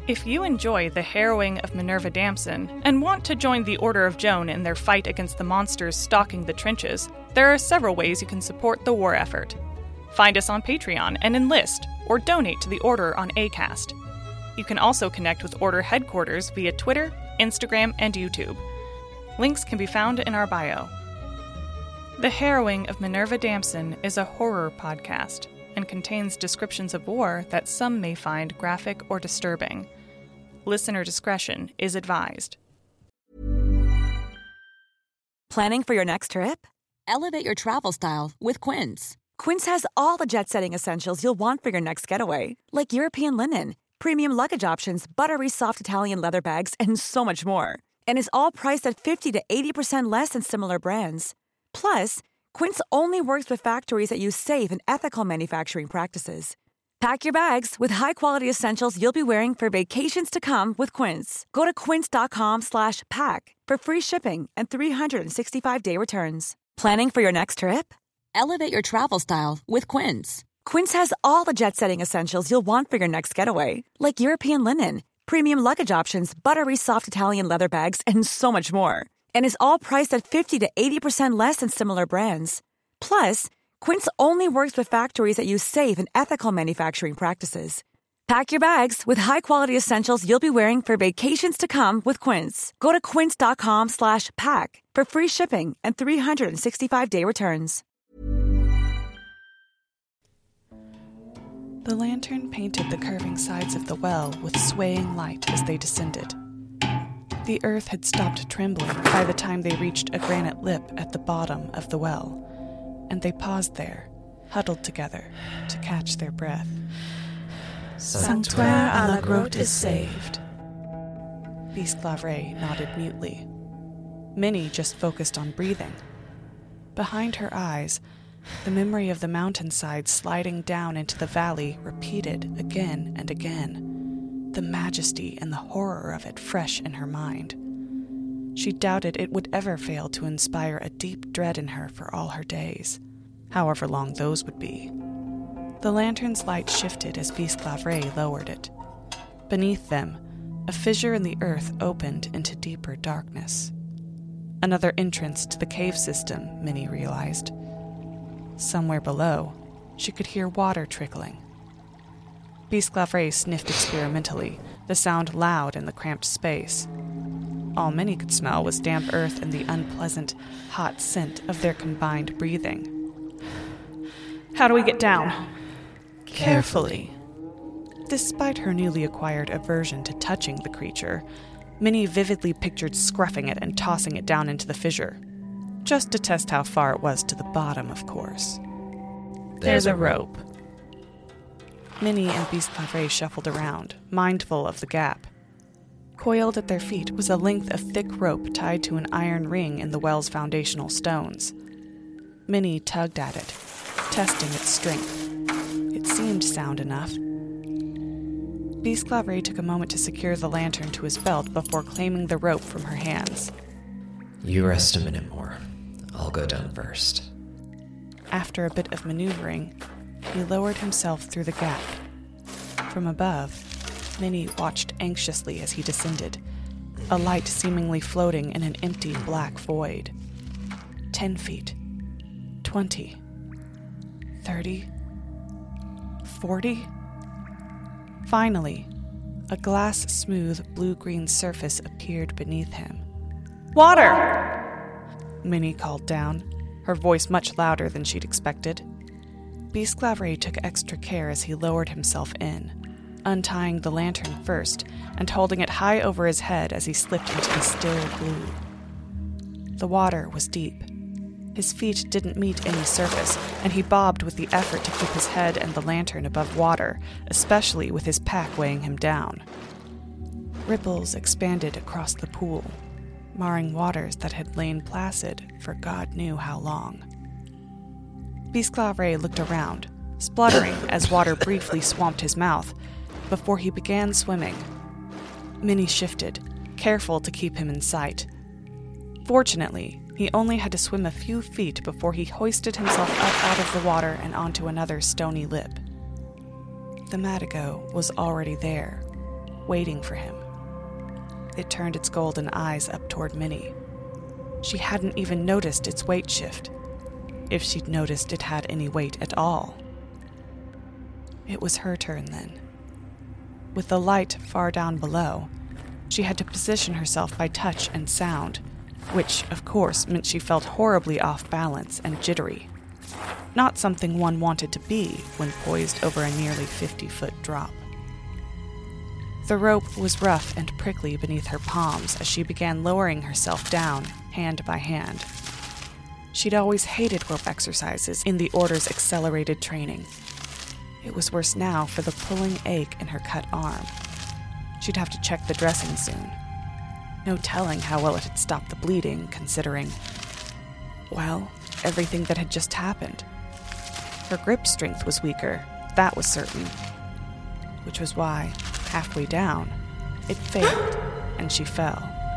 If you enjoy The Harrowing of Minerva Damson and want to join the Order of Joan in their fight against the monsters stalking the trenches, there are several ways you can support the war effort. Find us on Patreon and enlist, or donate to the Order on Acast. You can also connect with Order headquarters via Twitter, Instagram, and YouTube. Links can be found in our bio. The Harrowing of Minerva Damson is a horror podcast and contains descriptions of war that some may find graphic or disturbing. Listener discretion is advised. Planning for your next trip? Elevate your travel style with Quince. Quince has all the jet-setting essentials you'll want for your next getaway, like European linen, premium luggage options, buttery soft Italian leather bags, and so much more. And is all priced at 50 to 80% less than similar brands. Plus, Quince only works with factories that use safe and ethical manufacturing practices. Pack your bags with high-quality essentials you'll be wearing for vacations to come with Quince. Go to quince.com/pack for free shipping and 365-day returns. Planning for your next trip? Elevate your travel style with Quince. Quince has all the jet-setting essentials you'll want for your next getaway, like European linen, premium luggage options, buttery soft Italian leather bags, and so much more. And is all priced at 50 to 80% less than similar brands. Plus, Quince only works with factories that use safe and ethical manufacturing practices. Pack your bags with high-quality essentials you'll be wearing for vacations to come with Quince. Go to quince.com/pack for free shipping and 365-day returns. The lantern painted the curving sides of the well with swaying light as they descended. The earth had stopped trembling by the time they reached a granite lip at the bottom of the well, and they paused there, huddled together, to catch their breath. Sanctuaire à la grotte is saved. Bisclavret nodded mutely. Minnie just focused on breathing. Behind her eyes, the memory of the mountainside sliding down into the valley repeated again and again, the majesty and the horror of it fresh in her mind. She doubted it would ever fail to inspire a deep dread in her for all her days, however long those would be. The lantern's light shifted as Bisclavret lowered it. Beneath them, a fissure in the earth opened into deeper darkness. Another entrance to the cave system, Minnie realized. Somewhere below, she could hear water trickling. Bisclavret sniffed experimentally, the sound loud in the cramped space. All Minnie could smell was damp earth and the unpleasant, hot scent of their combined breathing. How do we get down? Carefully. Despite her newly acquired aversion to touching the creature, Minnie vividly pictured scruffing it and tossing it down into the fissure. Just to test how far it was to the bottom, of course. There's a rope. Minnie and Bisclavret shuffled around, mindful of the gap. Coiled at their feet was a length of thick rope tied to an iron ring in the well's foundational stones. Minnie tugged at it, testing its strength. It seemed sound enough. Bisclavret took a moment to secure the lantern to his belt before claiming the rope from her hands. You rest a minute more. I'll go down first. After a bit of maneuvering, he lowered himself through the gap. From above, Minnie watched anxiously as he descended, a light seemingly floating in an empty black void. 10 feet. 20. 30. 40. Finally, a glass-smooth blue-green surface appeared beneath him. Water! Minnie called down, her voice much louder than she'd expected. Bisclavret took extra care as he lowered himself in, untying the lantern first and holding it high over his head as he slipped into the still blue. The water was deep. His feet didn't meet any surface, and he bobbed with the effort to keep his head and the lantern above water, especially with his pack weighing him down. Ripples expanded across the pool, marring waters that had lain placid for God knew how long. Bisclavret looked around, spluttering as water briefly swamped his mouth, before he began swimming. Minnie shifted, careful to keep him in sight. Fortunately, he only had to swim a few feet before he hoisted himself up out of the water and onto another stony lip. The Madigo was already there, waiting for him. It turned its golden eyes up toward Minnie. She hadn't even noticed its weight shift, if she'd noticed it had any weight at all. It was her turn then. With the light far down below, she had to position herself by touch and sound, which, of course, meant she felt horribly off balance and jittery. Not something one wanted to be when poised over a nearly 50-foot drop. The rope was rough and prickly beneath her palms as she began lowering herself down, hand by hand. She'd always hated rope exercises in the Order's accelerated training. It was worse now for the pulling ache in her cut arm. She'd have to check the dressing soon. No telling how well it had stopped the bleeding, considering, well, everything that had just happened. Her grip strength was weaker, that was certain. Which was why, halfway down, it failed, and she fell.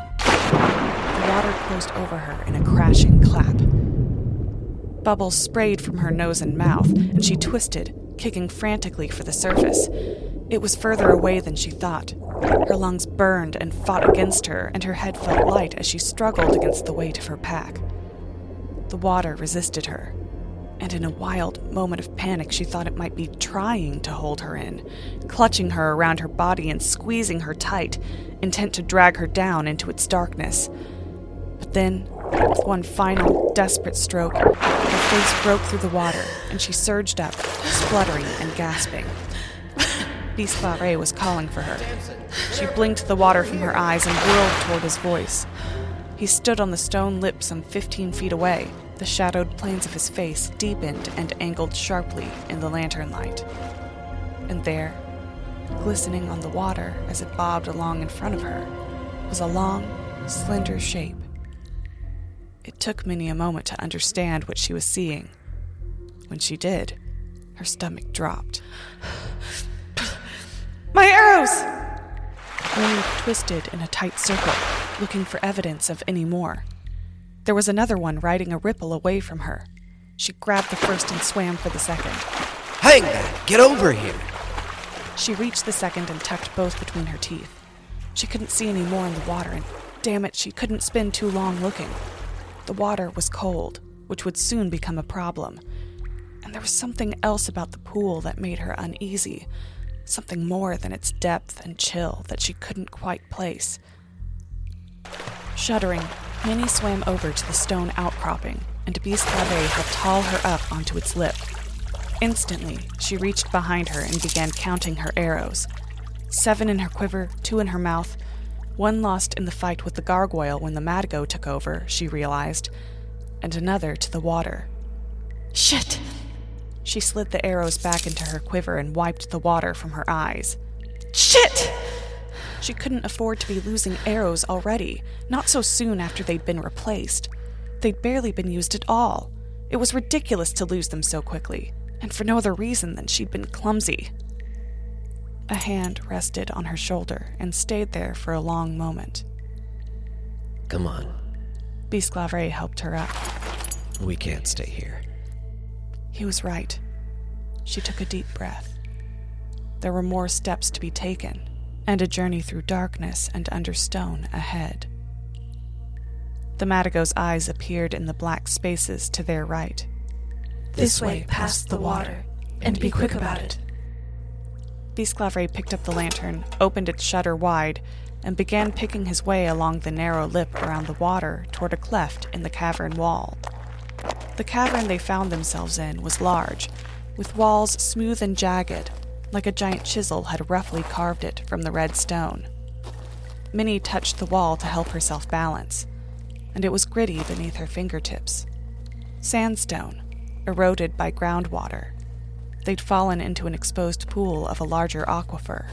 The water closed over her in a crashing clap. Bubbles sprayed from her nose and mouth, and she twisted, kicking frantically for the surface. It was further away than she thought. Her lungs burned and fought against her, and her head felt light as she struggled against the weight of her pack. The water resisted her, and in a wild moment of panic she thought it might be trying to hold her in, clutching her around her body and squeezing her tight, intent to drag her down into its darkness. But then, with one final, desperate stroke, her face broke through the water, and she surged up, spluttering and gasping. Bisclaret was calling for her. She blinked the water from her eyes and whirled toward his voice. He stood on the stone lip some 15 feet away. The shadowed planes of his face deepened and angled sharply in the lantern light. And there, glistening on the water as it bobbed along in front of her, was a long, slender shape. It took Minnie a moment to understand what she was seeing. When she did, her stomach dropped. My arrows! Minnie twisted in a tight circle, looking for evidence of any more. There was another one riding a ripple away from her. She grabbed the first and swam for the second. Hang that! Get over here! She reached the second and tucked both between her teeth. She couldn't see any more in the water, and damn it, she couldn't spend too long looking. The water was cold, which would soon become a problem. And there was something else about the pool that made her uneasy. Something more than its depth and chill that she couldn't quite place. Shuddering, Minnie swam over to the stone outcropping, and Bisclaret helped haul her up onto its lip. Instantly, she reached behind her and began counting her arrows. 7 in her quiver, 2 in her mouth. 1 lost in the fight with the gargoyle when the Madigo took over, she realized, and another to the water. Shit! She slid the arrows back into her quiver and wiped the water from her eyes. Shit! She couldn't afford to be losing arrows already, not so soon after they'd been replaced. They'd barely been used at all. It was ridiculous to lose them so quickly, and for no other reason than she'd been clumsy. A hand rested on her shoulder and stayed there for a long moment. Come on. Bisclaret helped her up. We can't stay here. He was right. She took a deep breath. There were more steps to be taken, and a journey through darkness and under stone ahead. The Madigo's eyes appeared in the black spaces to their right. This way, past the water, and be quick about it. Bisclaret picked up the lantern, opened its shutter wide, and began picking his way along the narrow lip around the water toward a cleft in the cavern wall. The cavern they found themselves in was large, with walls smooth and jagged, like a giant chisel had roughly carved it from the red stone. Minnie touched the wall to help herself balance, and it was gritty beneath her fingertips. Sandstone, eroded by groundwater. They'd fallen into an exposed pool of a larger aquifer.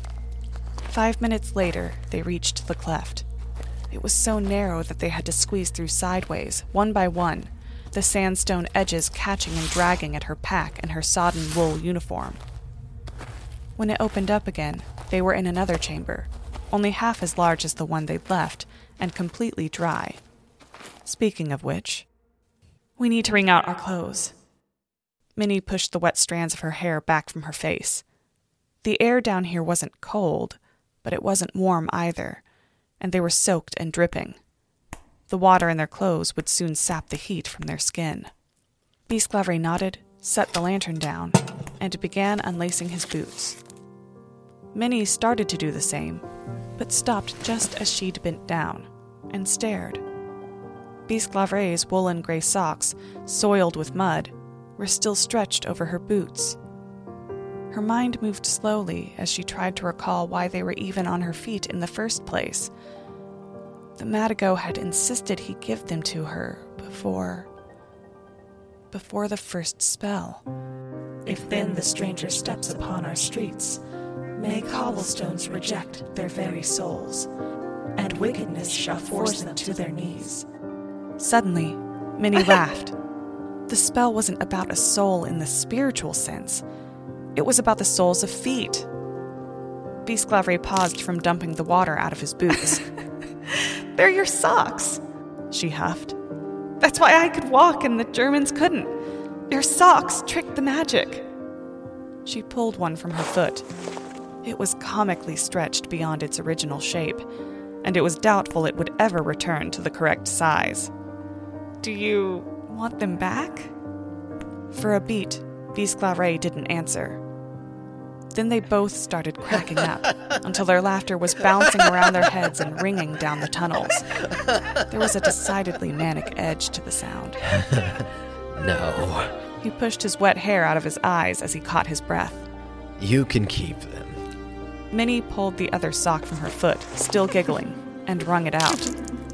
5 minutes later, they reached the cleft. It was so narrow that they had to squeeze through sideways, one by one, the sandstone edges catching and dragging at her pack and her sodden wool uniform. When it opened up again, they were in another chamber, only half as large as the one they'd left, and completely dry. Speaking of which, we need to wring out our clothes. Minnie pushed the wet strands of her hair back from her face. The air down here wasn't cold, but it wasn't warm either, and they were soaked and dripping. The water in their clothes would soon sap the heat from their skin. Bisclaveret nodded, set the lantern down, and began unlacing his boots. Minnie started to do the same, but stopped just as she'd bent down, and stared. Bisclaveret's woolen gray socks, soiled with mud, were still stretched over her boots. Her mind moved slowly as she tried to recall why they were even on her feet in the first place. The Madigo had insisted he give them to her before the first spell. If then the stranger steps upon our streets, may cobblestones reject their very souls, and wickedness shall force them to their knees. Suddenly, Minnie laughed. The spell wasn't about a soul in the spiritual sense. It was about the soles of feet. Bisclaveret paused from dumping the water out of his boots. "They're your socks," she huffed. "That's why I could walk and the Germans couldn't. Your socks tricked the magic." She pulled one from her foot. It was comically stretched beyond its original shape, and it was doubtful it would ever return to the correct size. "Do you want them back?" For a beat, Bisclaveret didn't answer. Then they both started cracking up, until their laughter was bouncing around their heads and ringing down the tunnels. There was a decidedly manic edge to the sound. No. He pushed his wet hair out of his eyes as he caught his breath. You can keep them. Minnie pulled the other sock from her foot, still giggling, and wrung it out.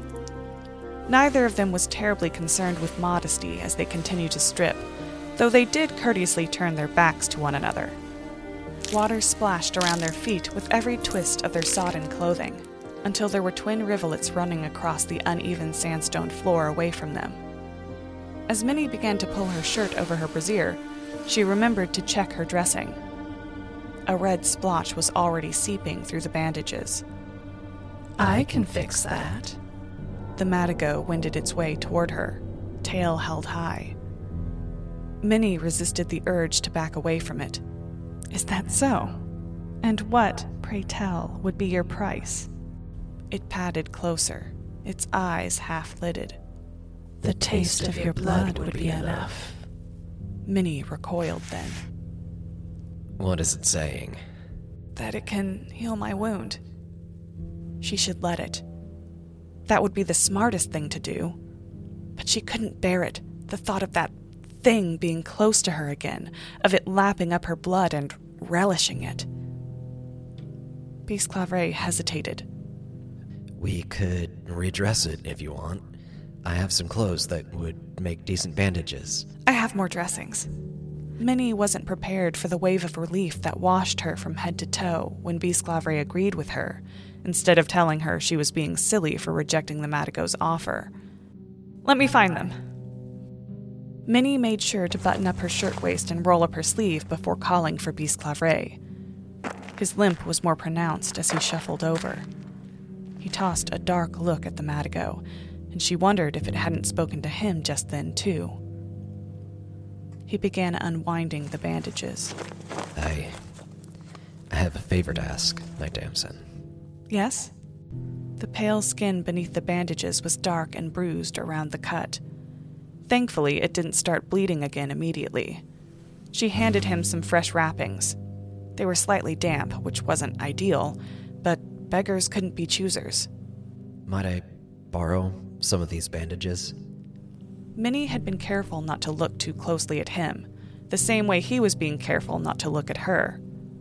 Neither of them was terribly concerned with modesty as they continued to strip, though they did courteously turn their backs to one another. Water splashed around their feet with every twist of their sodden clothing, until there were twin rivulets running across the uneven sandstone floor away from them. As Minnie began to pull her shirt over her brassiere, she remembered to check her dressing. A red splotch was already seeping through the bandages. I can fix that. The Madigo wended its way toward her, tail held high. Minnie resisted the urge to back away from it. "Is that so? And what, pray tell, would be your price?" It padded closer, its eyes half-lidded. The taste of your blood would be enough. Minnie recoiled then. What is it saying? That it can heal my wound. She should let it. That would be the smartest thing to do. But she couldn't bear it, the thought of that thing being close to her again, of it lapping up her blood and relishing it. Bisclaveret hesitated. We could redress it if you want. I have some clothes that would make decent bandages. I have more dressings. Minnie wasn't prepared for the wave of relief that washed her from head to toe when Bisclaveret agreed with her, instead of telling her she was being silly for rejecting the Madigo's offer. "Let me find them." Minnie made sure to button up her shirtwaist and roll up her sleeve before calling for Bisclaveret. His limp was more pronounced as he shuffled over. He tossed a dark look at the Madigo, and she wondered if it hadn't spoken to him just then, too. He began unwinding the bandages. I have a favor to ask, my damson. "Yes?" The pale skin beneath the bandages was dark and bruised around the cut. Thankfully, it didn't start bleeding again immediately. She handed him some fresh wrappings. They were slightly damp, which wasn't ideal, but beggars couldn't be choosers. Might I borrow some of these bandages? Minnie had been careful not to look too closely at him, the same way he was being careful not to look at her.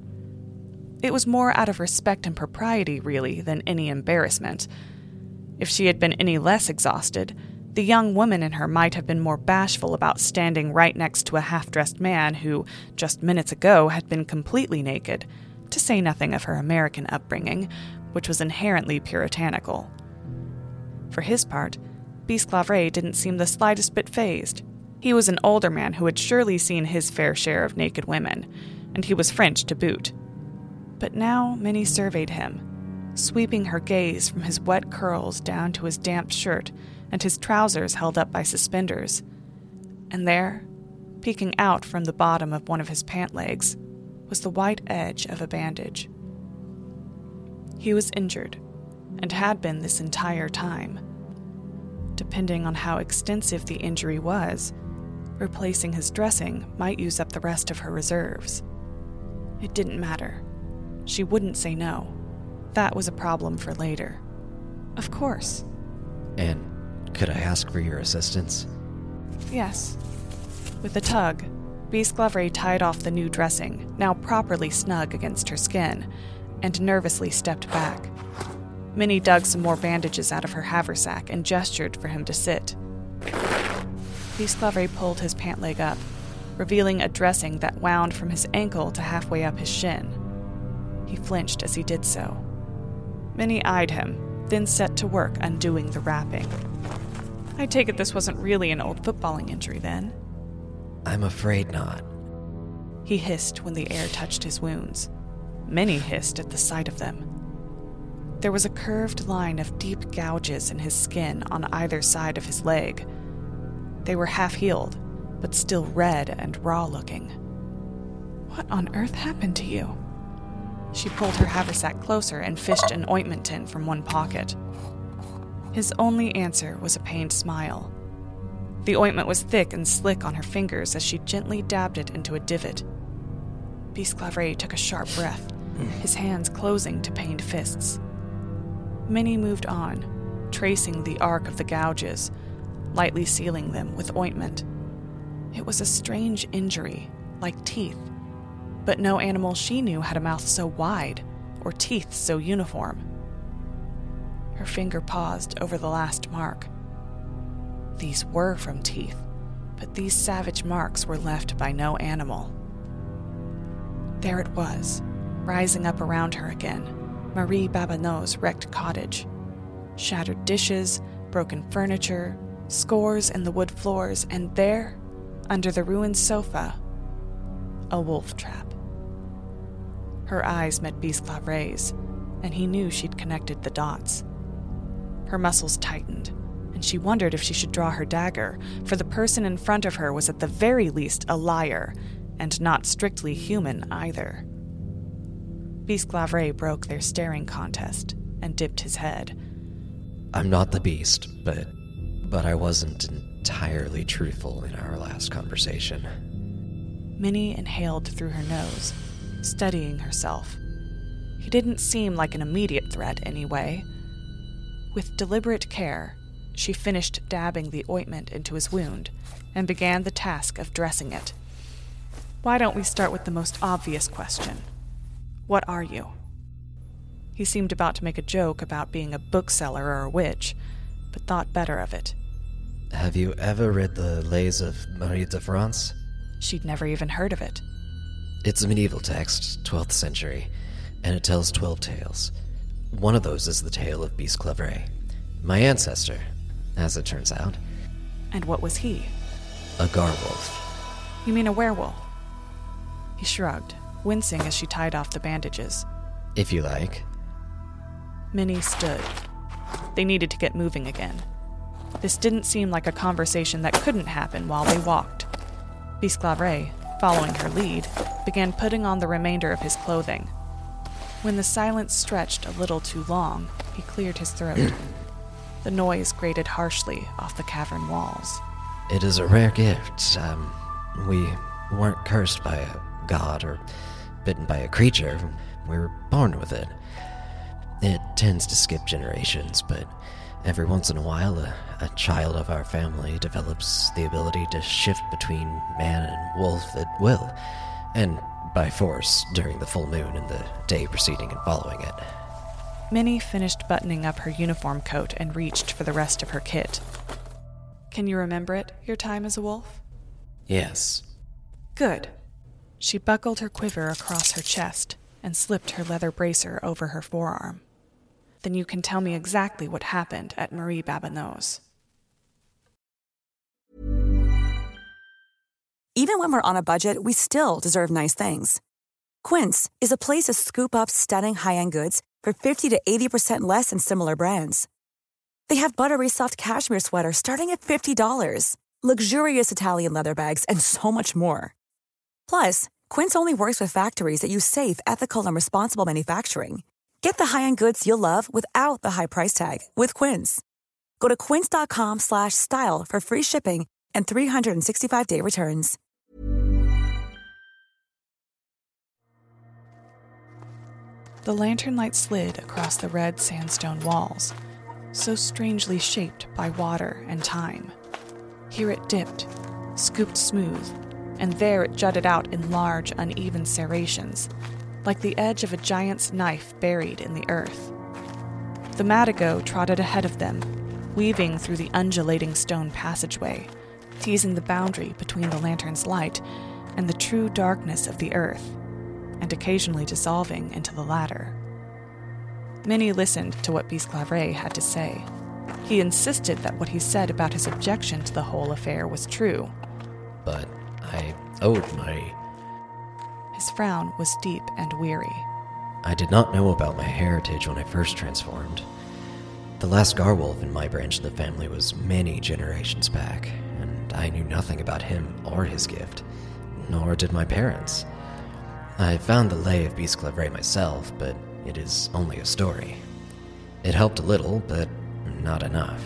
It was more out of respect and propriety, really, than any embarrassment. If she had been any less exhausted, the young woman in her might have been more bashful about standing right next to a half-dressed man who, just minutes ago, had been completely naked, to say nothing of her American upbringing, which was inherently puritanical. For his part, Bisclaveret didn't seem the slightest bit fazed. He was an older man who had surely seen his fair share of naked women, and he was French to boot. But now Minnie surveyed him, sweeping her gaze from his wet curls down to his damp shirt and his trousers held up by suspenders. And there, peeking out from the bottom of one of his pant legs, was the white edge of a bandage. He was injured, and had been this entire time. Depending on how extensive the injury was, replacing his dressing might use up the rest of her reserves. It didn't matter. She wouldn't say no. That was a problem for later. Of course. And could I ask for your assistance? Yes. With a tug, Bisclavret tied off the new dressing, now properly snug against her skin, and nervously stepped back. Minnie dug some more bandages out of her haversack and gestured for him to sit. Bisclavret pulled his pant leg up, revealing a dressing that wound from his ankle to halfway up his shin. He flinched as he did so. Minnie eyed him, then set to work undoing the wrapping. I take it this wasn't really an old footballing injury, then? I'm afraid not. He hissed when the air touched his wounds. Minnie hissed at the sight of them. There was a curved line of deep gouges in his skin on either side of his leg. They were half-healed, but still red and raw-looking. What on earth happened to you? She pulled her haversack closer and fished an ointment tin from one pocket. His only answer was a pained smile. The ointment was thick and slick on her fingers as she gently dabbed it into a divot. Bisclavret took a sharp breath, his hands closing to pained fists. Minnie moved on, tracing the arc of the gouges, lightly sealing them with ointment. It was a strange injury, like teeth, but no animal she knew had a mouth so wide or teeth so uniform. Her finger paused over the last mark. These were from teeth, but these savage marks were left by no animal. There it was, rising up around her again, Marie Babineaux's wrecked cottage. Shattered dishes, broken furniture, scores in the wood floors, and there, under the ruined sofa, a wolf trap. Her eyes met Bisclavret's, and he knew she'd connected the dots. Her muscles tightened, and she wondered if she should draw her dagger, for the person in front of her was at the very least a liar, and not strictly human either. Bisclavret broke their staring contest and dipped his head. I'm not the beast, but I wasn't entirely truthful in our last conversation. Minnie inhaled through her nose, steadying herself. He didn't seem like an immediate threat anyway. With deliberate care, she finished dabbing the ointment into his wound and began the task of dressing it. Why don't we start with the most obvious question? What are you? He seemed about to make a joke about being a bookseller or a witch, but thought better of it. Have you ever read the Lays of Marie de France? She'd never even heard of it. It's a medieval text, 12th century, and it tells 12 tales. One of those is the tale of Bisclavret, my ancestor, as it turns out. And what was he? A garwolf. You mean a werewolf? He shrugged, wincing as she tied off the bandages. If you like. Minnie stood. They needed to get moving again. This didn't seem like a conversation that couldn't happen while they walked. Bisclavret, following her lead, began putting on the remainder of his clothing. When the silence stretched a little too long, he cleared his throat. The noise grated harshly off the cavern walls. It is a rare gift. We weren't cursed by a god or bitten by a creature. We were born with it. It tends to skip generations, but every once in a while, a child of our family develops the ability to shift between man and wolf at will, and by force during the full moon and the day preceding and following it. Minnie finished buttoning up her uniform coat and reached for the rest of her kit. Can you remember it, your time as a wolf? Yes. Good. She buckled her quiver across her chest and slipped her leather bracer over her forearm. Then you can tell me exactly what happened at Marie Babineaux's. Even when we're on a budget, we still deserve nice things. Quince is a place to scoop up stunning high-end goods for 50 to 80% less than similar brands. They have buttery soft cashmere sweaters starting at $50, luxurious Italian leather bags, and so much more. Plus, Quince only works with factories that use safe, ethical, and responsible manufacturing. Get the high-end goods you'll love without the high price tag with Quince. Go to quince.com/style for free shipping and 365-day returns. The lantern light slid across the red sandstone walls, so strangely shaped by water and time. Here it dipped, scooped smooth, and there it jutted out in large, uneven serrations, like the edge of a giant's knife buried in the earth. The Madigo trotted ahead of them, weaving through the undulating stone passageway, teasing the boundary between the lantern's light and the true darkness of the earth, and occasionally dissolving into the latter. Minnie listened to what Bisclavret had to say. He insisted that what he said about his objection to the whole affair was true. But I owed money. His frown was deep and weary. I did not know about my heritage when I first transformed. The last Garwolf in my branch of the family was many generations back, and I knew nothing about him or his gift, nor did my parents. I found the Lay of Bisclavret myself, but it is only a story. It helped a little, but not enough.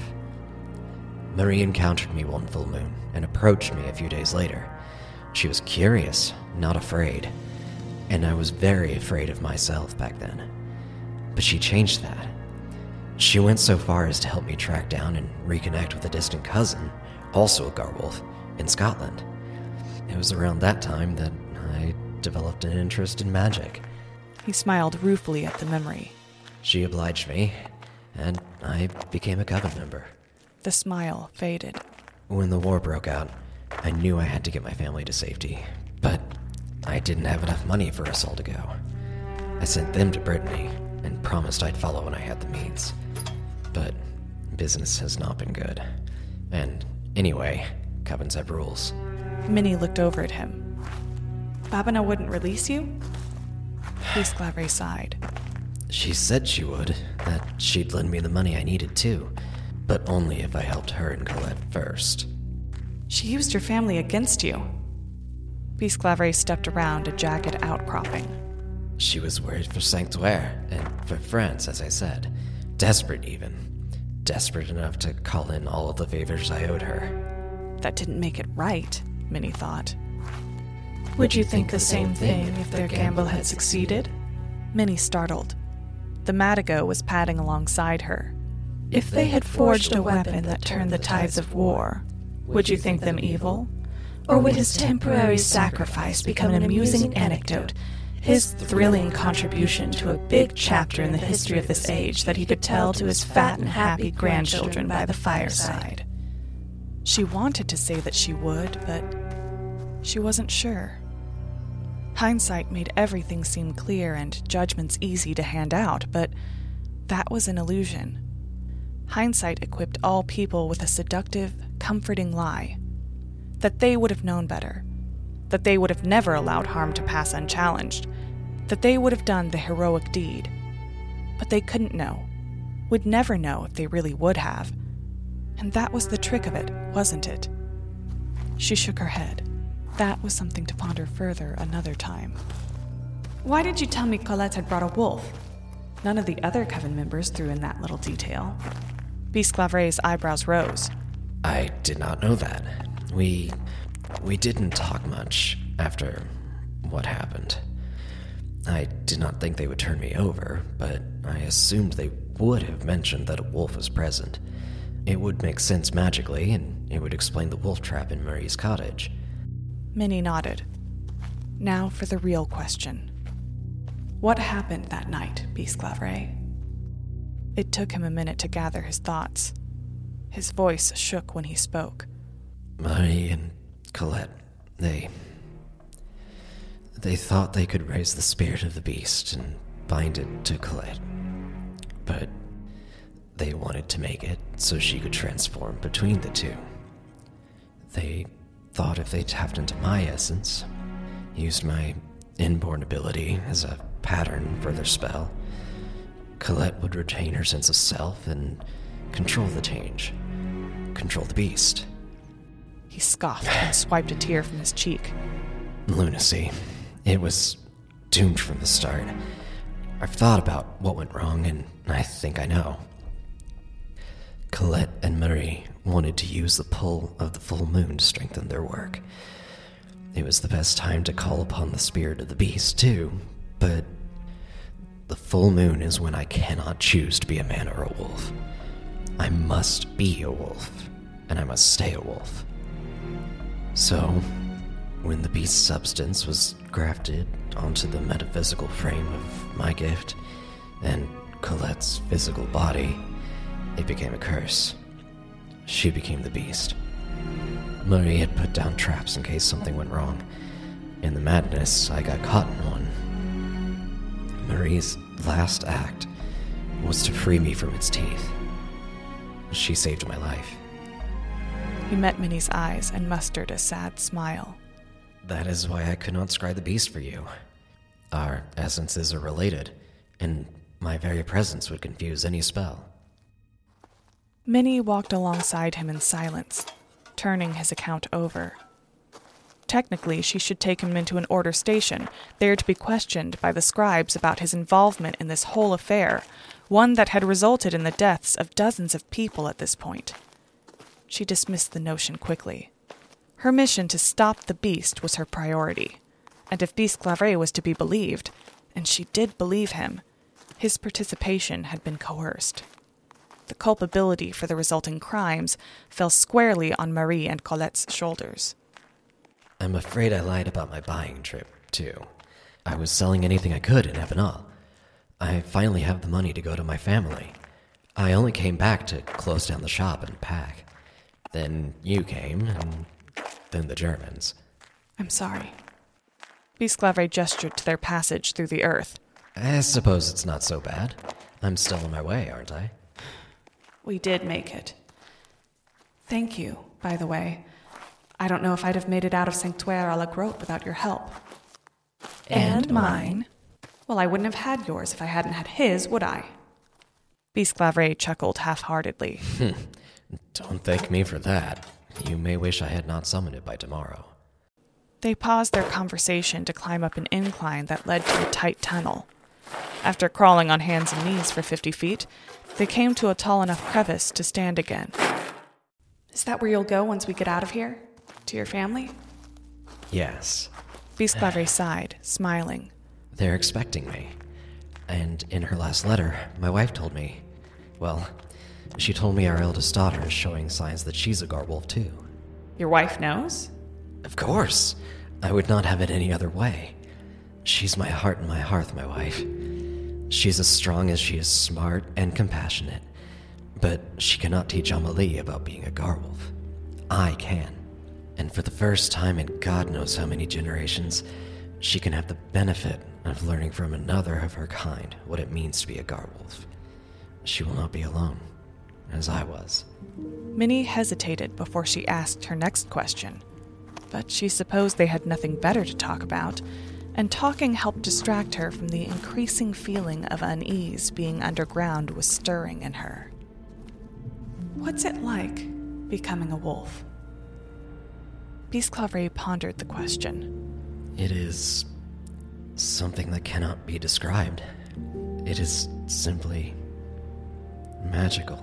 Marie encountered me one full moon and approached me a few days later. She was curious, not afraid, and I was very afraid of myself back then. But she changed that. She went so far as to help me track down and reconnect with a distant cousin, also a Garwolf, in Scotland. It was around that time that I developed an interest in magic. He smiled ruefully at the memory. She obliged me, and I became a coven member. The smile faded. When the war broke out, I knew I had to get my family to safety, but I didn't have enough money for us all to go. I sent them to Brittany and promised I'd follow when I had the means. But business has not been good. And anyway, covens have rules. Minnie looked over at him. Babina wouldn't release you? Bisclavret sighed. She said she would, that she'd lend me the money I needed too, but only if I helped her and Colette first. She used your family against you. Bisclavret stepped around a jagged outcropping. She was worried for Sanctuaire, and for France, as I said. Desperate even. Desperate enough to call in all of the favors I owed her. That didn't make it right, Minnie thought. Would you think the same thing if their gamble had succeeded? Minnie startled. The Madigo was padding alongside her. If they had forged a weapon that turned the tides of war, would you think them evil? Or would his temporary sacrifice become an amusing anecdote, his thrilling contribution to a big chapter in the history of this age that he could tell to his fat and happy grandchildren by the fireside? She wanted to say that she would, but she wasn't sure. Hindsight made everything seem clear and judgments easy to hand out, but that was an illusion. Hindsight equipped all people with a seductive, comforting lie. That they would have known better. That they would have never allowed harm to pass unchallenged. That they would have done the heroic deed. But they couldn't know. Would never know if they really would have. And that was the trick of it, wasn't it? She shook her head. That was something to ponder further another time. Why did you tell me Colette had brought a wolf? None of the other coven members threw in that little detail. Bisclavret's eyebrows rose. I did not know that. We didn't talk much after what happened. I did not think they would turn me over, but I assumed they would have mentioned that a wolf was present. It would make sense magically, and it would explain the wolf trap in Marie's cottage. Minnie nodded. Now for the real question. What happened that night, Bisclavret? It took him a minute to gather his thoughts. His voice shook when he spoke. Marie and Colette, they thought they could raise the spirit of the beast and bind it to Colette. But they wanted to make it so she could transform between the two. They thought if they tapped into my essence, used my inborn ability as a pattern for their spell, Colette would retain her sense of self and control the change, control the beast. He scoffed and swiped a tear from his cheek. Lunacy. It was doomed from the start. I've thought about what went wrong, and I think I know. Colette and Marie wanted to use the pull of the full moon to strengthen their work. It was the best time to call upon the spirit of the beast, too, but the full moon is when I cannot choose to be a man or a wolf. I must be a wolf, and I must stay a wolf. So, when the beast's substance was grafted onto the metaphysical frame of my gift and Colette's physical body, it became a curse. She became the beast. Marie had put down traps in case something went wrong. In the madness, I got caught in one. Marie's last act was to free me from its teeth. She saved my life. He met Minnie's eyes and mustered a sad smile. That is why I could not scry the beast for you. Our essences are related, and my very presence would confuse any spell. Minnie walked alongside him in silence, turning his account over. Technically, she should take him into an order station, there to be questioned by the scribes about his involvement in this whole affair, one that had resulted in the deaths of dozens of people at this point. She dismissed the notion quickly. Her mission to stop the beast was her priority, and if Bisclavret was to be believed, and she did believe him, his participation had been coerced. The culpability for the resulting crimes fell squarely on Marie and Colette's shoulders. I'm afraid I lied about my buying trip, too. I was selling anything I could in Epinal. I finally have the money to go to my family. I only came back to close down the shop and pack. Then you came, and then the Germans. I'm sorry. Bisclavret gestured to their passage through the earth. I suppose it's not so bad. I'm still on my way, aren't I? We did make it. Thank you, by the way. I don't know if I'd have made it out of Sanctuaire à la Grotte without your help. And mine. Well, I wouldn't have had yours if I hadn't had his, would I? Bisclavret chuckled half-heartedly. Don't thank me for that. You may wish I had not summoned it by tomorrow. They paused their conversation to climb up an incline that led to a tight tunnel. After crawling on hands and knees for 50 feet, they came to a tall enough crevice to stand again. Is that where you'll go once we get out of here? To your family? Yes. Bisclavret sighed, smiling. They're expecting me. And in her last letter, my wife told me... Well, she told me our eldest daughter is showing signs that she's a Garwolf too. Your wife knows? Of course. I would not have it any other way. She's my heart and my hearth, my wife. She's as strong as she is smart and compassionate. But she cannot teach Amelie about being a Garwolf. I can. And for the first time in God knows how many generations, she can have the benefit of learning from another of her kind what it means to be a Garwolf. She will not be alone, as I was. Minnie hesitated before she asked her next question, but she supposed they had nothing better to talk about, and talking helped distract her from the increasing feeling of unease being underground was stirring in her. What's it like, becoming a wolf? Bisclavret pondered the question. It is something that cannot be described. It is simply magical.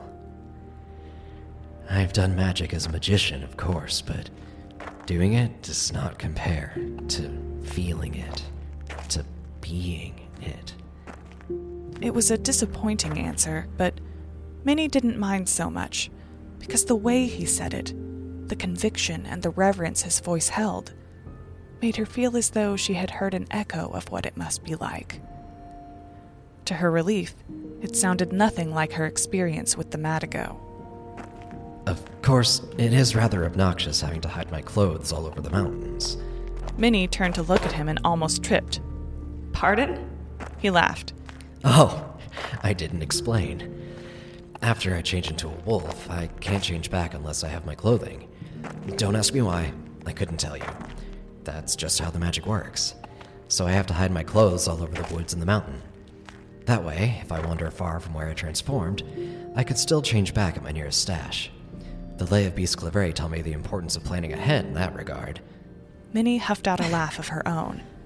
I've done magic as a magician, of course, but doing it does not compare to feeling it, to being it. It was a disappointing answer, but Minnie didn't mind so much, because the way he said it, the conviction and the reverence his voice held, made her feel as though she had heard an echo of what it must be like. To her relief, it sounded nothing like her experience with the Madigo. Of course, it is rather obnoxious having to hide my clothes all over the mountains. Minnie turned to look at him and almost tripped. Pardon? He laughed. Oh, I didn't explain. After I change into a wolf, I can't change back unless I have my clothing. Don't ask me why. I couldn't tell you. That's just how the magic works. So I have to hide my clothes all over the woods and the mountain. That way, if I wander far from where I transformed, I could still change back at my nearest stash. The Lay of Bisclavret taught me the importance of planning ahead in that regard. Minnie huffed out a laugh of her own.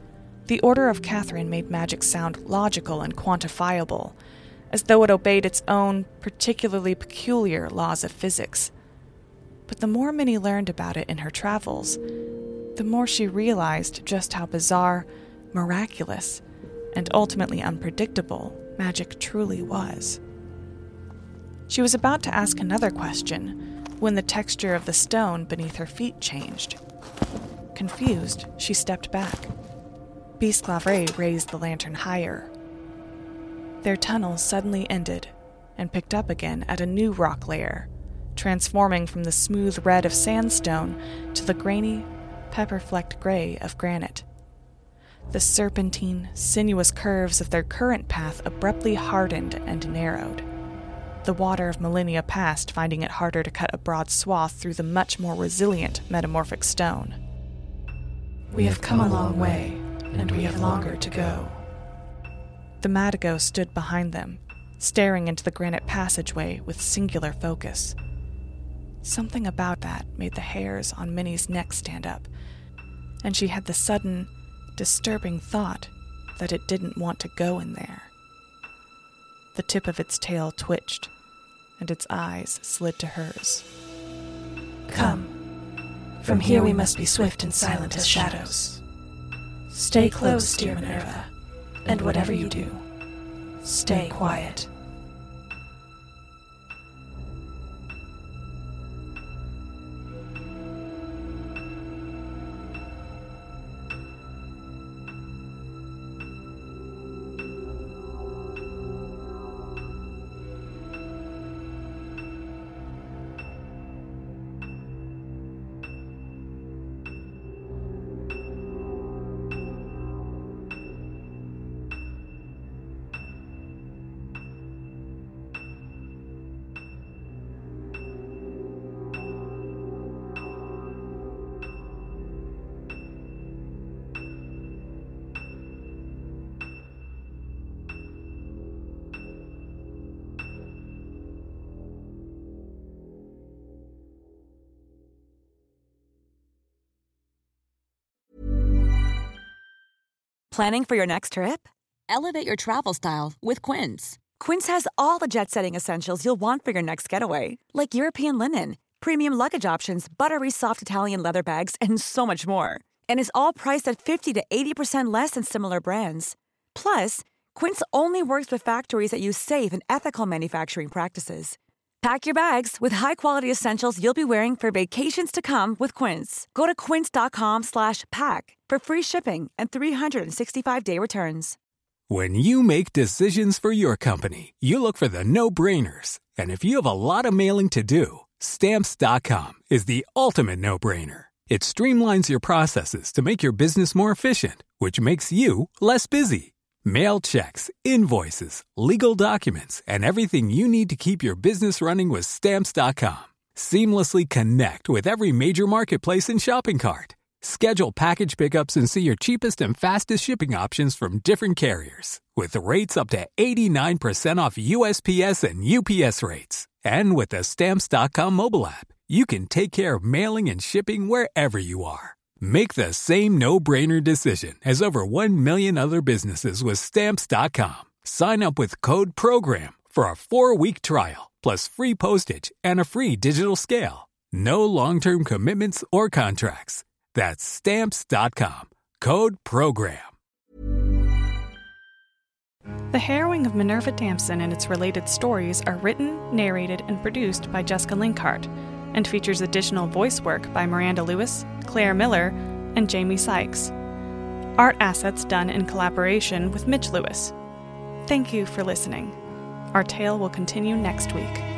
The Order of Catherine made magic sound logical and quantifiable, as though it obeyed its own particularly peculiar laws of physics. But the more Minnie learned about it in her travels, the more she realized just how bizarre, miraculous, and ultimately unpredictable magic truly was. She was about to ask another question when the texture of the stone beneath her feet changed. Confused, she stepped back. Bisclavret raised the lantern higher. Their tunnel suddenly ended and picked up again at a new rock layer, transforming from the smooth red of sandstone to the grainy, pepper-flecked gray of granite. The serpentine, sinuous curves of their current path abruptly hardened and narrowed. The water of millennia passed, finding it harder to cut a broad swath through the much more resilient metamorphic stone. We have come a long way, and we have longer to go. The Madigo stood behind them, staring into the granite passageway with singular focus. Something about that made the hairs on Minnie's neck stand up, and she had the sudden, disturbing thought that it didn't want to go in there. The tip of its tail twitched, and its eyes slid to hers. Come. From here we must be swift and silent as shadows. Stay close, dear Minerva, and whatever you do, stay quiet. Planning for your next trip? Elevate your travel style with Quince. Quince has all the jet-setting essentials you'll want for your next getaway, like European linen, premium luggage options, buttery soft Italian leather bags, and so much more. And is all priced at 50 to 80% less than similar brands. Plus, Quince only works with factories that use safe and ethical manufacturing practices. Pack your bags with high-quality essentials you'll be wearing for vacations to come with Quince. Go to quince.com/pack for free shipping and 365-day returns. When you make decisions for your company, you look for the no-brainers. And if you have a lot of mailing to do, Stamps.com is the ultimate no-brainer. It streamlines your processes to make your business more efficient, which makes you less busy. Mail checks, invoices, legal documents, and everything you need to keep your business running with Stamps.com. Seamlessly connect with every major marketplace and shopping cart. Schedule package pickups and see your cheapest and fastest shipping options from different carriers, with rates up to 89% off USPS and UPS rates. And with the Stamps.com mobile app, you can take care of mailing and shipping wherever you are. Make the same no-brainer decision as over 1 million other businesses with Stamps.com. Sign up with code PROGRAM for a 4-week trial, plus free postage and a free digital scale. No long-term commitments or contracts. That's Stamps.com. Code PROGRAM. The Harrowing of Minerva Damson and its related stories are written, narrated, and produced by Jessica Linkhart, and features additional voice work by Miranda Lewis, Claire Miller, and Jamie Sykes. Art assets done in collaboration with Mitch Lewis. Thank you for listening. Our tale will continue next week.